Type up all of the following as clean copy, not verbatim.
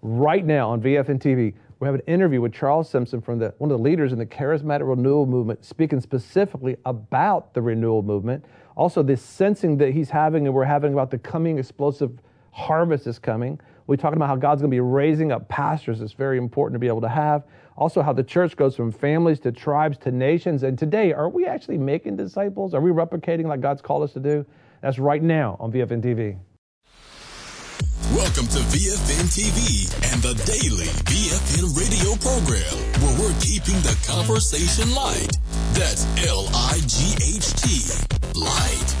right now on VFN TV. We have an interview with Charles Simpson from one of the leaders in the Charismatic Renewal Movement, speaking specifically about the renewal movement. Also, this sensing that he's having and we're having about the coming explosive harvest is coming. We're talking about how God's going to be raising up pastors. It's very important to be able to have. Also, how the church goes from families to tribes to nations. And today, are we actually making disciples? Are we replicating like God's called us to do? That's right now on VFN TV. Welcome to VFN TV and the daily VFN radio program, where we're keeping the conversation light. That's L-I-G-H-T, light.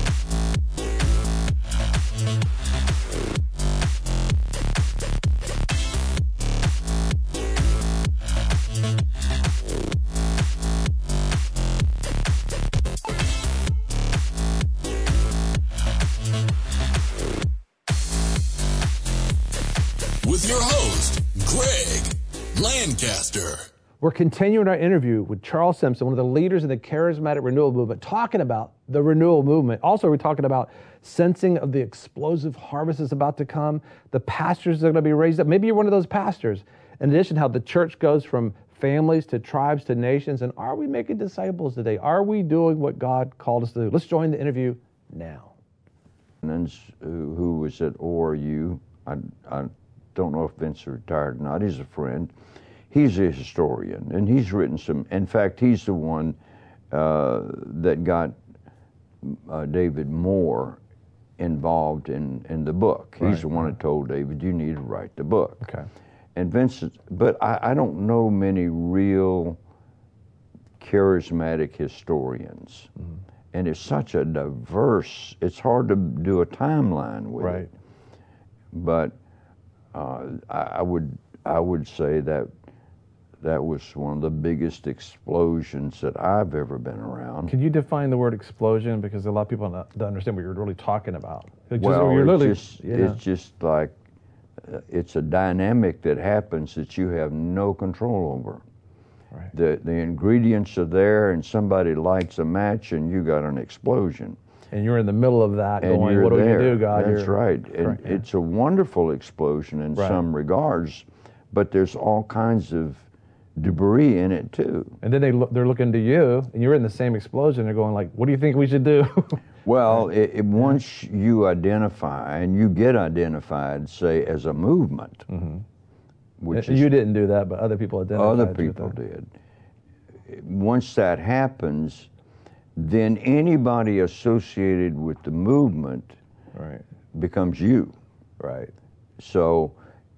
With your host, Greg Lancaster. We're continuing our interview with Charles Simpson, one of the leaders in the Charismatic Renewal Movement, talking about the renewal movement. Also, we're talking about sensing of the explosive harvest is about to come, the pastors that are going to be raised up. Maybe you're one of those pastors. In addition, how the church goes from families to tribes to nations. And are we making disciples today? Are we doing what God called us to do? Let's join the interview now. Who was at ORU, I don't know if Vince is retired or not. He's a friend. He's a historian, and he's written some. In fact, he's the one that got David Moore involved in the book. Right, he's the one that told David, "You need to write the book." Okay. And Vince, but I don't know many real charismatic historians, and it's such a diverse. It's hard to do a timeline with it. But I would say that was one of the biggest explosions that I've ever been around. Can you define the word explosion? Because a lot of people don't understand what you're really talking about. It's just like it's a dynamic that happens that you have no control over. Right. The ingredients are there, and somebody lights a match, and you got an explosion. And you're in the middle of that and going, what do we do, God? That's right. And it's a wonderful explosion in some regards, but there's all kinds of debris in it too. And then they're looking to you, and you're in the same explosion. They're going like, what do you think we should do? Well, once you identify, and you get identified, say, as a movement, which you didn't do that, but other people identified. Other people did. Once that happens, then anybody associated with the movement becomes you. Right. So,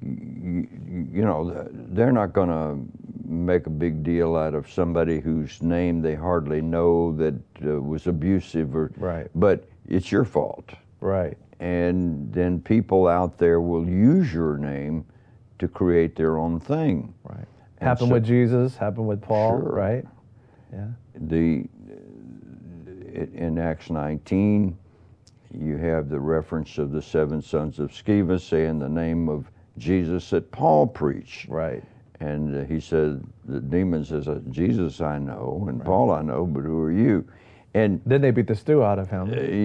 you know, they're not going to make a big deal out of somebody whose name they hardly know that was abusive, but it's your fault. Right. And then people out there will use your name to create their own thing. Right. Happened with Jesus, happened with Paul, right? Yeah. In Acts 19, you have the reference of the 7 sons of Sceva saying the name of Jesus that Paul preached. Right. And he said, the demon says, Jesus I know, and Paul I know, but who are you? And then they beat the stew out of him.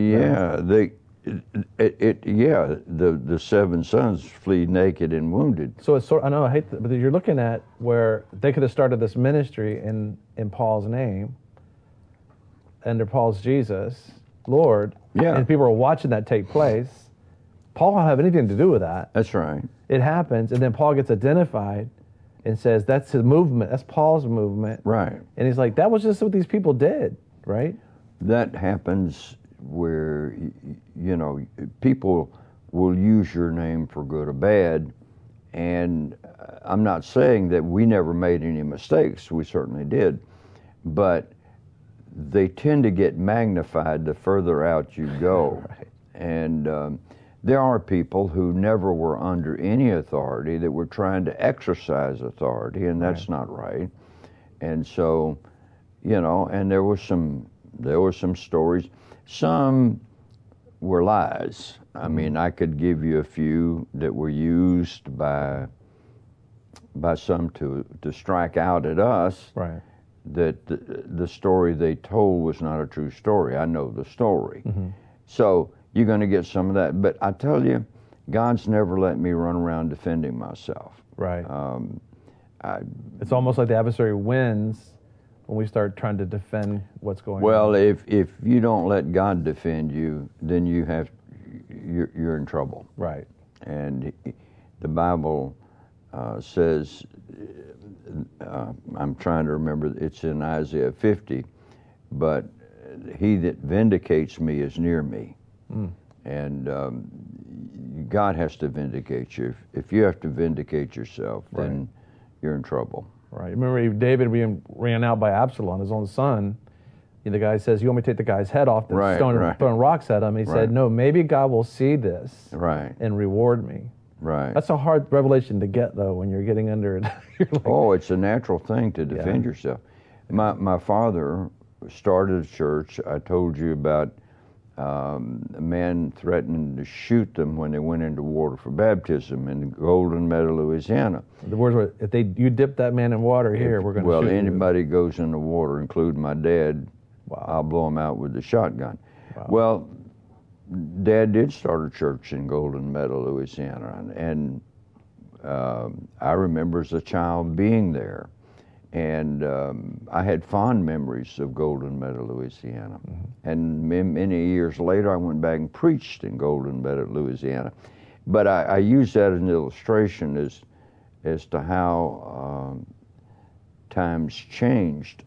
The 7 sons flee naked and wounded. So it's I know I hate that, but you're looking at where they could have started this ministry in Paul's name, under Paul's Jesus, Lord, and people are watching that take place. Paul don't have anything to do with that. That's right. It happens, and then Paul gets identified and says that's his movement, that's Paul's movement. Right. And he's like, that was just what these people did, right? That happens where, you know, people will use your name for good or bad, and I'm not saying that we never made any mistakes, we certainly did, but they tend to get magnified the further out you go. Right. And there are people who never were under any authority that were trying to exercise authority, and that's not right. And so, you know, and there were some stories. Some were lies. I mean, I could give you a few that were used by some to strike out at us. Right. That the story they told was not a true story. I know the story. So you're going to get some of that. But I tell you, God's never let me run around defending myself. Right. It's almost like the adversary wins when we start trying to defend what's going on. Well, if you don't let God defend you, then you're in trouble. Right. And the Bible says, I'm trying to remember, it's in Isaiah 50, but he that vindicates me is near me. And God has to vindicate you. If you have to vindicate yourself, then you're in trouble. Right. Remember David being ran out by Absalom, his own son. The guy says, "You want me to take the guy's head off?" Throwing rocks at him. He said, "No, maybe God will see this and reward me." Right. That's a hard revelation to get, though, when you're getting under it. Like, it's a natural thing to defend yourself. My father started a church. I told you about a man threatening to shoot them when they went into water for baptism in Golden Meadow, Louisiana. The words were, if you dip that man in water here, we're going to shoot you. Well, anybody goes in the water, including my dad, I'll blow him out with the shotgun. Wow. Well, Dad did start a church in Golden Meadow, Louisiana, and I remember as a child being there. And I had fond memories of Golden Meadow, Louisiana. And many years later, I went back and preached in Golden Meadow, Louisiana. But I use that as an illustration as to how times changed.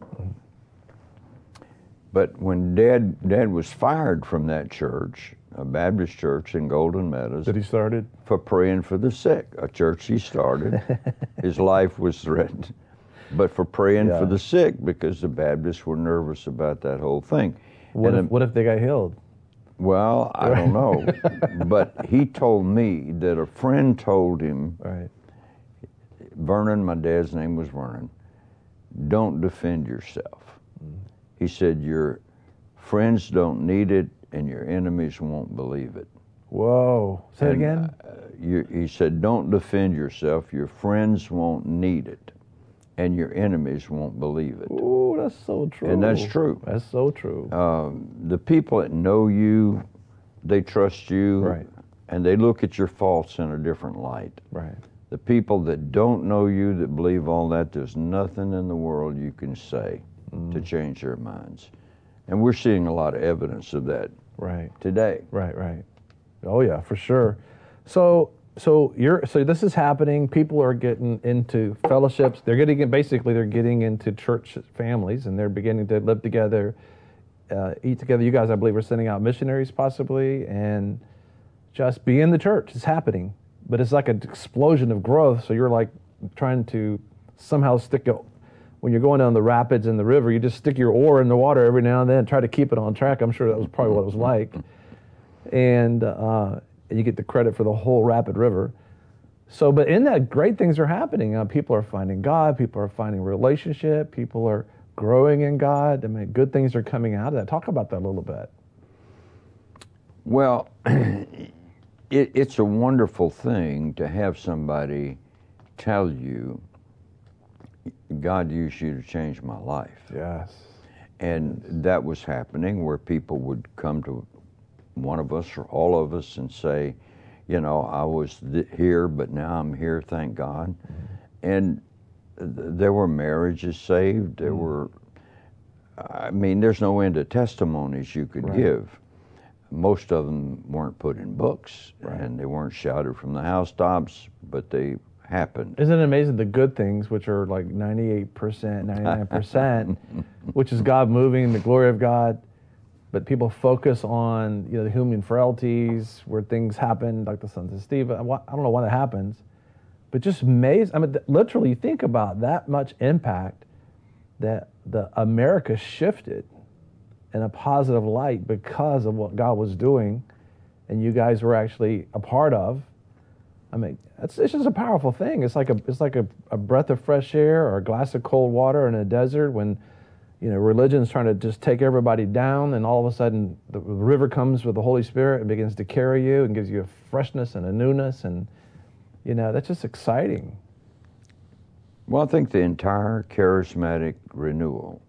But when Dad was fired from that church, a Baptist church in Golden Meadows. That he started? For praying for the sick, a church he started. His life was threatened. But for praying for the sick, because the Baptists were nervous about that whole thing. What if they got healed? Well, I don't know. But he told me that a friend told him, Vernon, my dad's name was Vernon, don't defend yourself. He said, your friends don't need it and your enemies won't believe it. Whoa. Say it again? He said, don't defend yourself. Your friends won't need it and your enemies won't believe it. Ooh, that's so true. And that's true. That's so true. The people that know you, they trust you, and they look at your faults in a different light. Right. The people that don't know you, that believe all that, there's nothing in the world you can say to change their minds. And we're seeing a lot of evidence of that today. Right. Oh yeah, for sure. So this is happening. People are getting into fellowships. They're getting into church families, and they're beginning to live together, eat together. You guys, I believe, are sending out missionaries possibly, and just be in the church. It's happening, but it's like an explosion of growth. So you're like trying to somehow stick it. When you're going down the rapids in the river, you just stick your oar in the water every now and then, try to keep it on track. I'm sure that was probably what it was like, and you get the credit for the whole rapid river. So, but in that, great things are happening. People are finding God. People are finding relationship. People are growing in God. I mean, good things are coming out of that. Talk about that a little bit. Well, it's a wonderful thing to have somebody tell you, God used you to change my life. Yes. And that was happening where people would come to one of us or all of us and say, I was here, but now I'm here, thank God. And there were marriages saved. There were, there's no end of testimonies you could give. Most of them weren't put in books, and they weren't shouted from the housetops, but they happened. Isn't it amazing the good things, which are like 98%, 99%, which is God moving, the glory of God, but people focus on the human frailties where things happen, like the sons of Steve. I don't know why that happens, but just amazing. Literally, you think about that much impact that the America shifted in a positive light because of what God was doing, and you guys were actually a part of. It's just a powerful thing. It's like a breath of fresh air or a glass of cold water in a desert when, religion's trying to just take everybody down, and all of a sudden the river comes with the Holy Spirit and begins to carry you and gives you a freshness and a newness, and that's just exciting. Well, I think the entire charismatic renewal,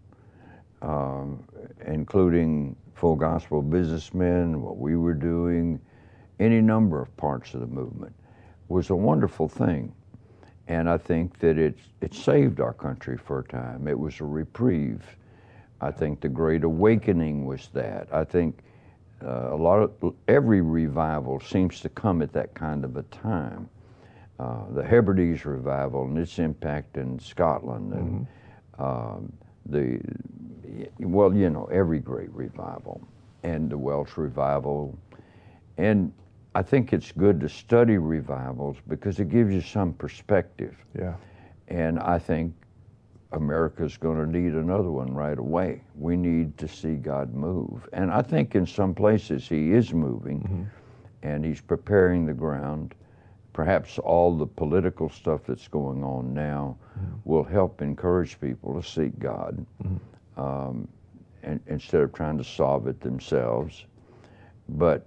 including Full Gospel Businessmen, what we were doing, any number of parts of the movement, was a wonderful thing. And I think that it saved our country for a time. It was a reprieve. I think the Great Awakening was that. I think every revival seems to come at that kind of a time. The Hebrides revival and its impact in Scotland, and every great revival, and the Welsh revival. And I think it's good to study revivals because it gives you some perspective. Yeah. And I think America's going to need another one right away. We need to see God move. And I think in some places he is moving, and he's preparing the ground. Perhaps all the political stuff that's going on now will help encourage people to seek God, and instead of trying to solve it themselves. But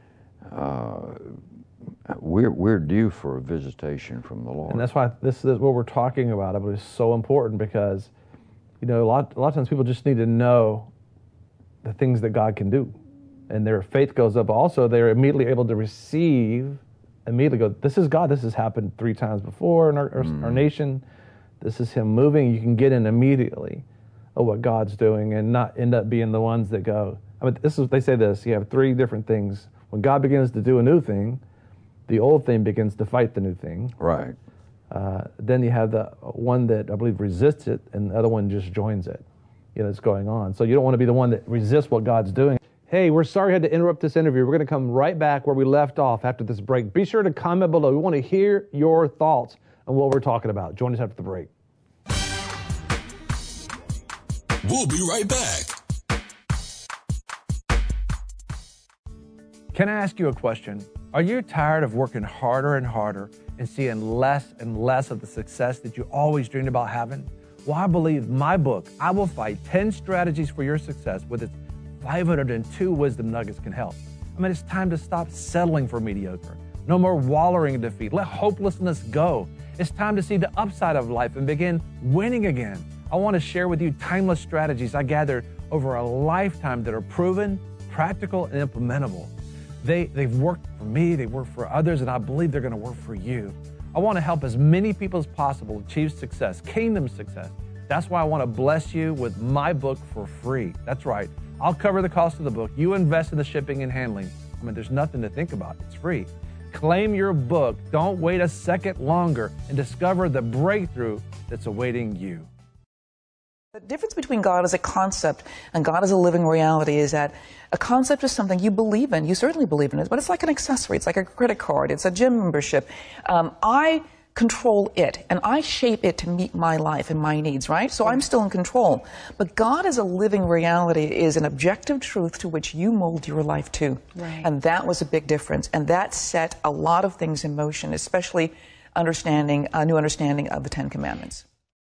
we're due for a visitation from the Lord. And that's why this is what we're talking about. I believe is so important because, a lot of times people just need to know the things that God can do, and their faith goes up. Also, they're immediately able to receive. Immediately go, this is God. This has happened 3 times before in our nation. This is him moving. You can get in immediately of what God's doing and not end up being the ones that go. They say this, you have 3 different things. When God begins to do a new thing, the old thing begins to fight the new thing. Right. Then you have the one that I believe resists it, and the other one just joins it. It's going on. So you don't want to be the one that resists what God's doing. Hey, we're sorry I had to interrupt this interview. We're going to come right back where we left off after this break. Be sure to comment below. We want to hear your thoughts on what we're talking about. Join us after the break. We'll be right back. Can I ask you a question? Are you tired of working harder and harder and seeing less and less of the success that you always dreamed about having? Well, I believe my book, I Will Fight 10 Strategies for Your Success, with its 502 wisdom nuggets can help. It's time to stop settling for mediocre. No more wallowing in defeat. Let hopelessness go. It's time to see the upside of life and begin winning again. I want to share with you timeless strategies I gathered over a lifetime that are proven, practical, and implementable. They've worked for me, they've worked for others, and I believe they're going to work for you. I want to help as many people as possible achieve success, kingdom success. That's why I want to bless you with my book for free. That's right. I'll cover the cost of the book. You invest in the shipping and handling. There's nothing to think about. It's free. Claim your book. Don't wait a second longer and discover the breakthrough that's awaiting you. The difference between God as a concept and God as a living reality is that a concept is something you believe in. You certainly believe in it, but it's like an accessory. It's like a credit card. It's a gym membership. I control it, and I shape it to meet my life and my needs, right? So I'm still in control. But God as a living reality is an objective truth to which you mold your life to. Right. And that was a big difference. And that set a lot of things in motion, especially a new understanding of the 10 Commandments.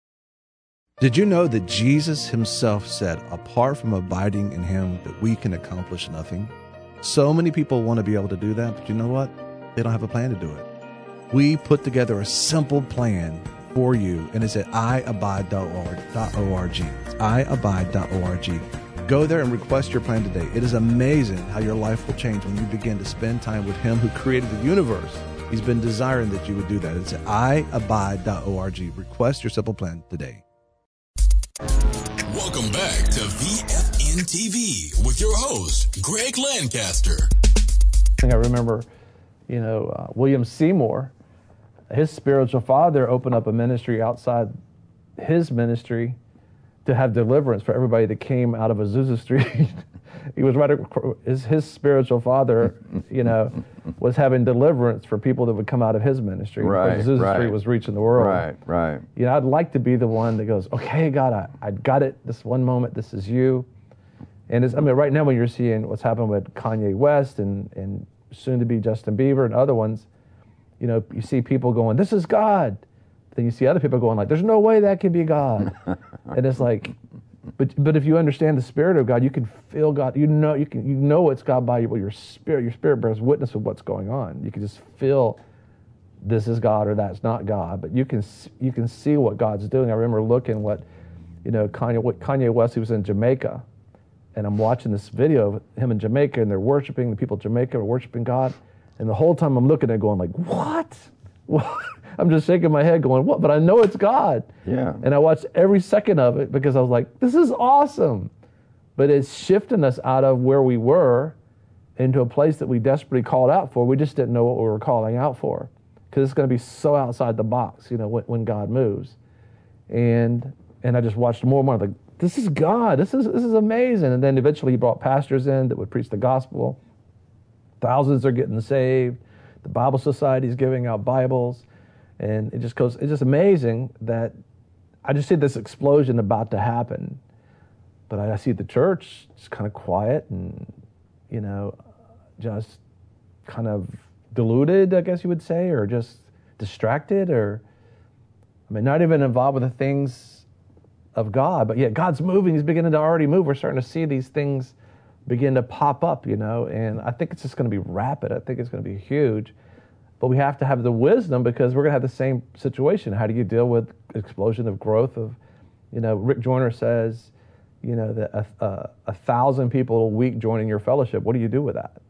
Did you know that Jesus himself said, apart from abiding in him, that we can accomplish nothing? So many people want to be able to do that, but you know what? They don't have a plan to do it. We put together a simple plan for you, and it's at iabide.org. It's iabide.org. Go there and request your plan today. It is amazing how your life will change when you begin to spend time with him who created the universe. He's been desiring that you would do that. It's at iabide.org. Request your simple plan today. Welcome back to VFN TV with your host, Greg Lancaster. I remember, William Seymour, his spiritual father opened up a ministry outside his ministry to have deliverance for everybody that came out of Azusa Street. He was his spiritual father, was having deliverance for people that would come out of his ministry. Right, Azusa Street was reaching the world. Right. I'd like to be the one that goes, okay, God, I got it. This one moment, this is you. And right now when you're seeing what's happened with Kanye West and soon to be Justin Bieber and other ones, you see people going, this is God. Then you see other people going like, there's no way that can be God. And it's like, but if you understand the Spirit of God, you can feel God. You know it's God by your spirit. Your spirit bears witness of what's going on. You can just feel this is God or that's not God. But you can see what God's doing. I remember looking Kanye West. He was in Jamaica, and I'm watching this video of him in Jamaica, and they're worshiping. The people of Jamaica are worshiping God. And the whole time I'm looking at it going like, what? I'm just shaking my head going, what? But I know it's God. Yeah. And I watched every second of it because I was like, this is awesome. But it's shifting us out of where we were into a place that we desperately called out for. We just didn't know what we were calling out for, because it's going to be so outside the box, when God moves. And I just watched more and more, like, this is God. This is amazing. And then eventually he brought pastors in that would preach the gospel. Thousands are getting saved. The Bible Society is giving out Bibles. And it's just amazing that I just see this explosion about to happen. But I see the church just kind of quiet and, just kind of diluted, I guess you would say, or just distracted, or, not even involved with the things of God. But yet God's moving. He's beginning to already move. We're starting to see these things begin to pop up, and I think it's just going to be rapid. I think it's going to be huge. But we have to have the wisdom, because we're going to have the same situation. How do you deal with explosion of growth of, Rick Joyner says, that 1,000 people a week joining your fellowship. What do you do with that?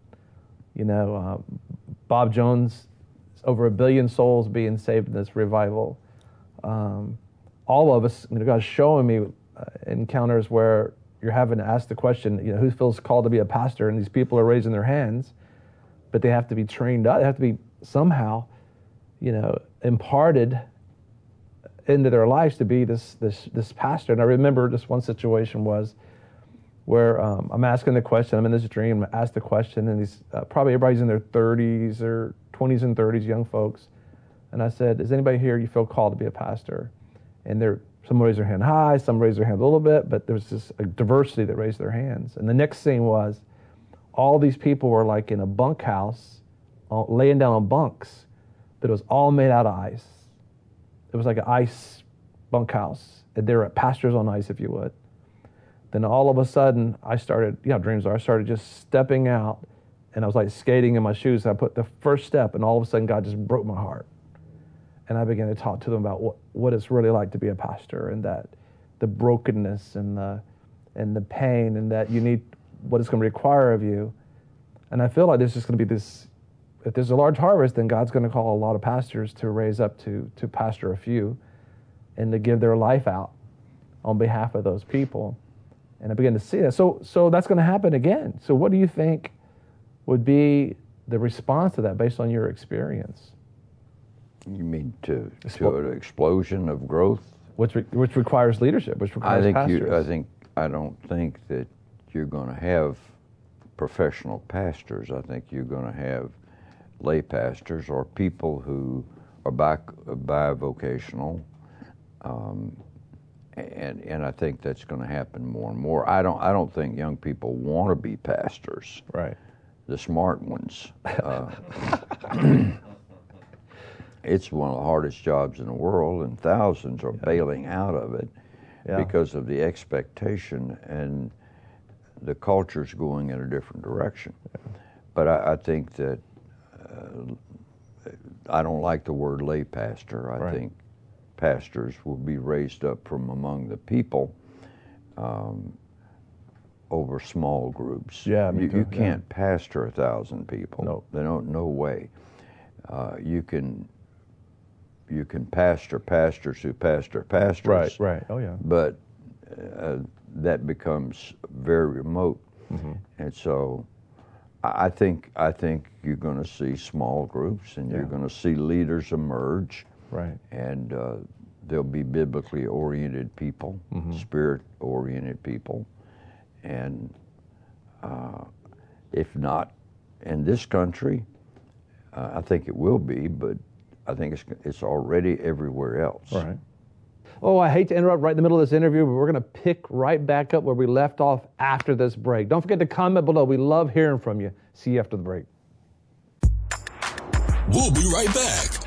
Bob Jones, over 1 billion souls being saved in this revival. All of us, God's showing me encounters where you're having to ask the question, who feels called to be a pastor? And these people are raising their hands, but they have to be trained up. They have to be somehow, imparted into their lives to be this pastor. And I remember this one situation was where I'm asking the question. I'm in this dream. I ask the question, and these probably everybody's in their 30s or 20s and 30s, young folks. And I said, "Is anybody here you feel called to be a pastor?" And some raised their hand high, some raised their hand a little bit, but there was just a diversity that raised their hands. And the next scene was all these people were like in a bunkhouse, laying down on bunks, but it was all made out of ice. It was like an ice bunkhouse. They were pastors on ice, if you would. Then all of a sudden, I started, dreams are, I started just stepping out, and I was like skating in my shoes. And I put the first step, and all of a sudden, God just broke my heart. And I began to talk to them about what it's really like to be a pastor, and that the brokenness and the pain, and that you need what it's going to require of you. And I feel like there's just going to be this, if there's a large harvest, then God's going to call a lot of pastors to raise up to pastor a few and to give their life out on behalf of those people. And I began to see that. So that's going to happen again. So what do you think would be the response to that based on your experience? You mean to an explosion of growth? Which requires leadership, which requires pastors. I don't think that you're going to have professional pastors. I think you're going to have lay pastors or people who are bivocational, and I think that's going to happen more and more. I don't think young people want to be pastors. Right. The smart ones. It's one of the hardest jobs in the world, and thousands are bailing out of it because of the expectation, and the culture's going in a different direction. But I think that I don't like the word lay pastor. I think pastors will be raised up from among the people over small groups. Yeah, you can't pastor 1,000 people. No. They don't. No way. You can pastor pastors who pastor pastors. Right. Oh yeah. But that becomes very remote, and so I think you're going to see small groups, and you're going to see leaders emerge. Right. And there'll be biblically oriented people, spirit-oriented people, and if not in this country, I think it will be, but I think it's already everywhere else. Right. Oh, I hate to interrupt right in the middle of this interview, but we're going to pick right back up where we left off after this break. Don't forget to comment below. We love hearing from you. See you after the break. We'll be right back.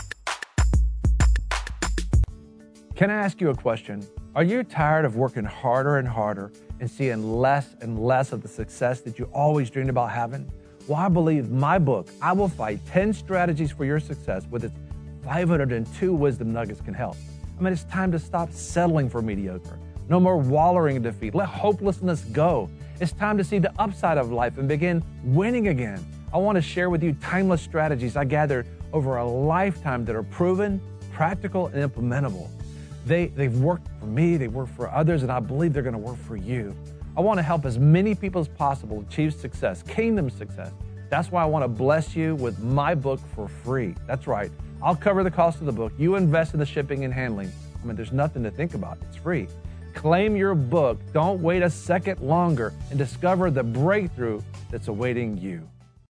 Can I ask you a question? Are you tired of working harder and harder and seeing less and less of the success that you always dreamed about having? Well, I believe my book, I Will Fight 10 Strategies for Your Success, with its 502 wisdom nuggets, can help. I mean, it's time to stop settling for mediocre. No more wallowing in defeat. Let hopelessness go. It's time to see the upside of life and begin winning again. I want to share with you timeless strategies I gathered over a lifetime that are proven, practical, and implementable. They've worked for me, they work for others, and I believe they're going to work for you. I want to help as many people as possible achieve success, kingdom success. That's why I want to bless you with my book for free. That's right. I'll cover the cost of the book. You invest in the shipping and handling. I mean, there's nothing to think about. It's free. Claim your book. Don't wait a second longer and discover the breakthrough that's awaiting you.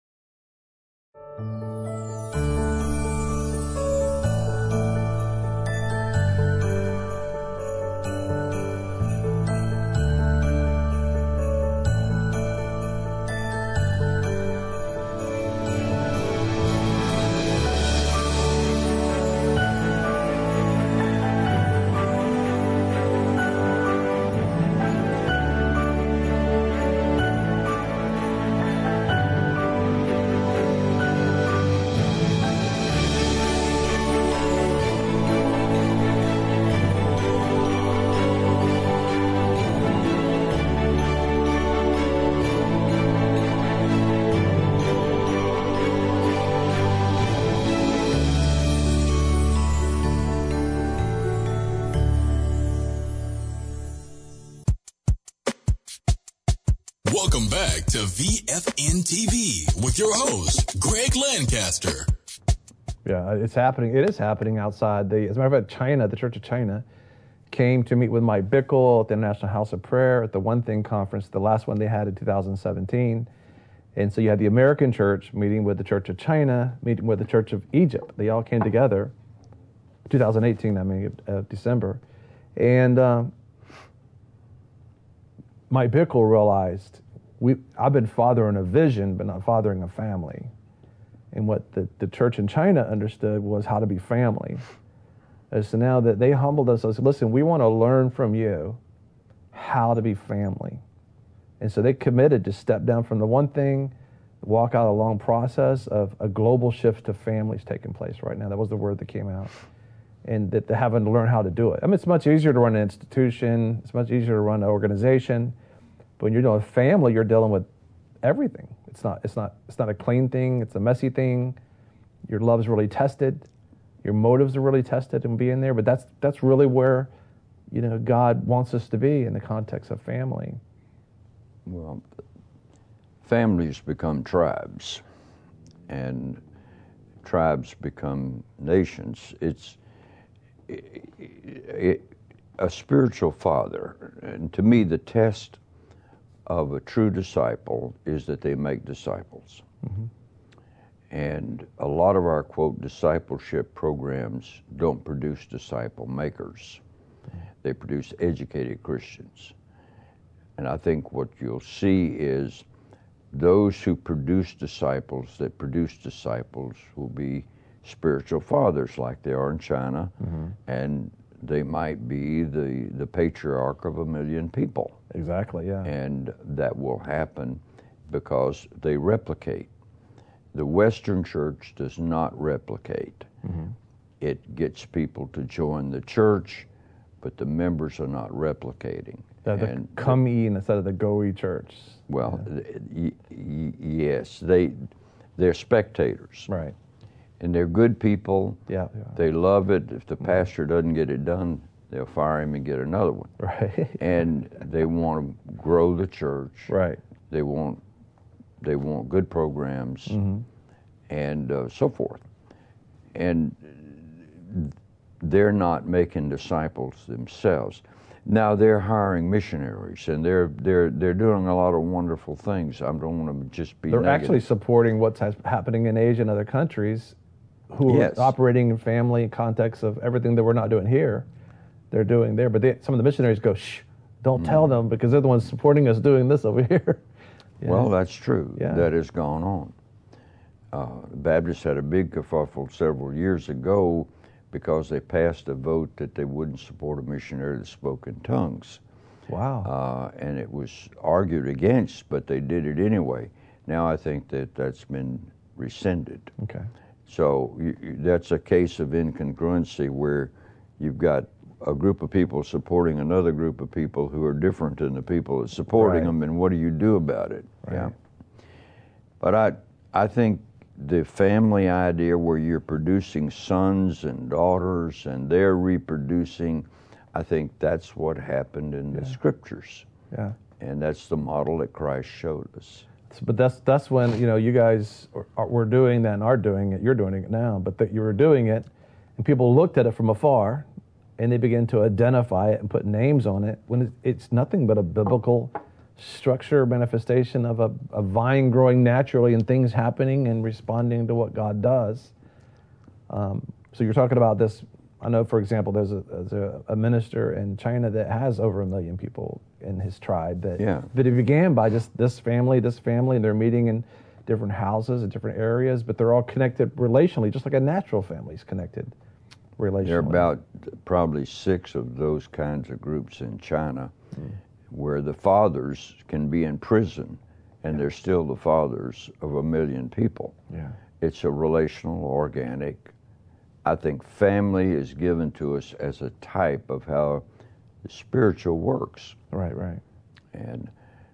Welcome back to VFN TV with your host, Greg Lancaster. Yeah, it's happening. It is happening outside. As a matter of fact, China, the Church of China, came to meet with Mike Bickle at the International House of Prayer at the One Thing Conference, the last one they had in 2017. And so you had the American church meeting with the Church of China, meeting with the Church of Egypt. They all came together, 2018, December. And Mike Bickle realized, I've been fathering a vision, but not fathering a family. And what the church in China understood was how to be family. And so now that they humbled us, I said, listen, we want to learn from you how to be family. And so they committed to step down from the One Thing, walk out a long process of a global shift to families taking place right now. That was the word that came out. And that they're having to learn how to do it. I mean, it's much easier to run an institution. It's much easier to run an organization. But when you're doing a family, you're dealing with everything. It's not a clean thing. It's a messy thing. Your love's really tested. Your motives are really tested in being there. But that's really where, God wants us to be in the context of family. Well, families become tribes, and tribes become nations. It's a spiritual father. And to me, the test of a true disciple is that they make disciples. Mm-hmm. And a lot of our, quote, discipleship programs don't produce disciple makers. They produce educated Christians. And I think what you'll see is those who produce disciples that produce disciples will be spiritual fathers like they are in China, mm-hmm. and they might be the patriarch of 1 million people. Exactly, yeah. And that will happen because they replicate. The Western church does not replicate. Mm-hmm. It gets people to join the church, but the members are not replicating. The come-ye instead of the go-ye church. Well, yeah. Yes, they're spectators. Right. And they're good people. Yeah. They love it. If the pastor doesn't get it done, they'll fire him and get another one. Right. And they want to grow the church. Right. They want good programs, mm-hmm. and so forth. And they're not making disciples themselves. Now they're hiring missionaries, and they're doing a lot of wonderful things. I don't want to just be They're negative. Actually supporting what's happening in Asia and other countries who yes. are operating in family context of everything that we're not doing here. They're doing there. But some of the missionaries go, shh, don't tell them, because they're the ones supporting us doing this over here. Yeah. Well, that's true. Yeah. That has gone on. The Baptists had a big kerfuffle several years ago because they passed a vote that they wouldn't support a missionary that spoke in tongues. Wow. And it was argued against, but they did it anyway. Now I think that's been rescinded. Okay. So that's a case of incongruency where you've got a group of people supporting another group of people who are different than the people that's supporting them, and what do you do about it? Right. Yeah. But I think the family idea where you're producing sons and daughters and they're reproducing, I think that's what happened in the scriptures. Yeah. And that's the model that Christ showed us. But that's when, you guys were doing that and are doing it. You're doing it now, but that you were doing it and people looked at it from afar and they began to identify it and put names on it when it's nothing but a biblical structure, manifestation of a vine growing naturally and things happening and responding to what God does. So you're talking about this. I know, for example, there's a minister in China that has over 1 million people in his tribe that it began by just this family, and they're meeting in different houses in different areas, but they're all connected relationally, just like a natural family is connected relationally. There are about probably 6 of those kinds of groups in China where the fathers can be in prison and they're still the fathers of 1 million people. Yeah. It's a relational, organic. I think family is given to us as a type of how the spiritual works. Right. And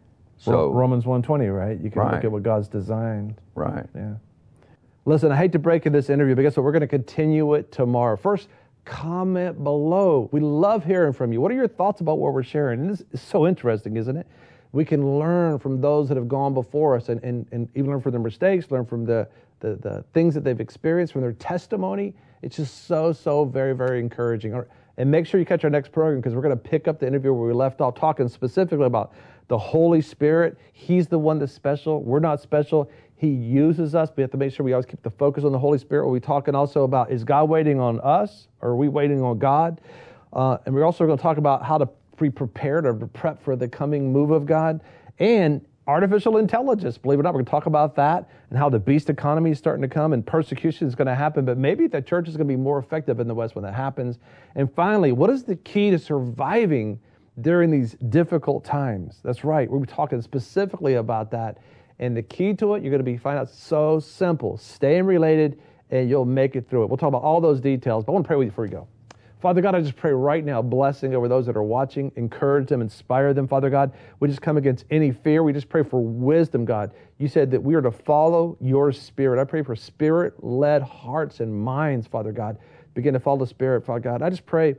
so Romans 1:20, right? You can look at what God's designed. Right. Yeah. Listen, I hate to break in this interview, but guess what? We're going to continue it tomorrow. First, comment below. We love hearing from you. What are your thoughts about what we're sharing? And this is so interesting, isn't it? We can learn from those that have gone before us and even learn from their mistakes, learn from the things that they've experienced, from their testimony. It's just so very, very encouraging. And make sure you catch our next program because we're going to pick up the interview where we left off, talking specifically about the Holy Spirit. He's the one that's special. We're not special. He uses us. We have to make sure we always keep the focus on the Holy Spirit. We'll be talking also about, is God waiting on us or are we waiting on God? And we're also going to talk about how to be prepared or to prep for the coming move of God and artificial intelligence. Believe it or not, we're going to talk about that and how the beast economy is starting to come and persecution is going to happen. But maybe the church is going to be more effective in the West when that happens. And finally, what is the key to surviving during these difficult times? That's right. We'll be talking specifically about that. And the key to it, you're going to find out so simple. Staying related and you'll make it through it. We'll talk about all those details, but I want to pray with you before we go. Father God, I just pray right now, blessing over those that are watching, encourage them, inspire them, Father God. We just come against any fear. We just pray for wisdom, God. You said that we are to follow your Spirit. I pray for Spirit-led hearts and minds, Father God. Begin to follow the Spirit, Father God. I just pray,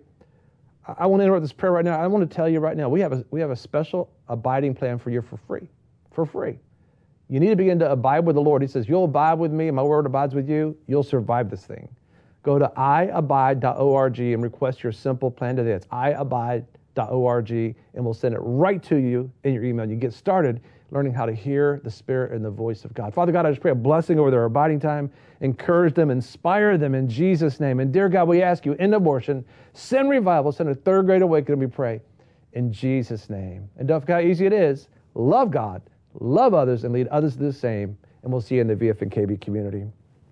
I want to interrupt this prayer right now. I want to tell you right now, we have a special abiding plan for you for free. You need to begin to abide with the Lord. He says, you'll abide with me and my word abides with you. You'll survive this thing. Go to iabide.org and request your simple plan today. It's iabide.org, and we'll send it right to you in your email. You get started learning how to hear the Spirit and the voice of God. Father God, I just pray a blessing over their abiding time. Encourage them, inspire them in Jesus' name. And dear God, we ask you, end abortion, send revival, send a third grade awakening, we pray, in Jesus' name. And don't forget how easy it is. Love God, love others, and lead others to do the same. And we'll see you in the VFNKB community.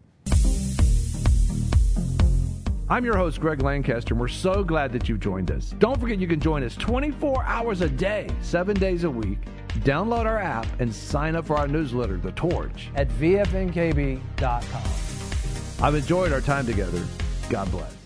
I'm your host, Greg Lancaster, and we're so glad that you've joined us. Don't forget you can join us 24 hours a day, 7 days a week. Download our app and sign up for our newsletter, The Torch, at VFNKB.com. I've enjoyed our time together. God bless.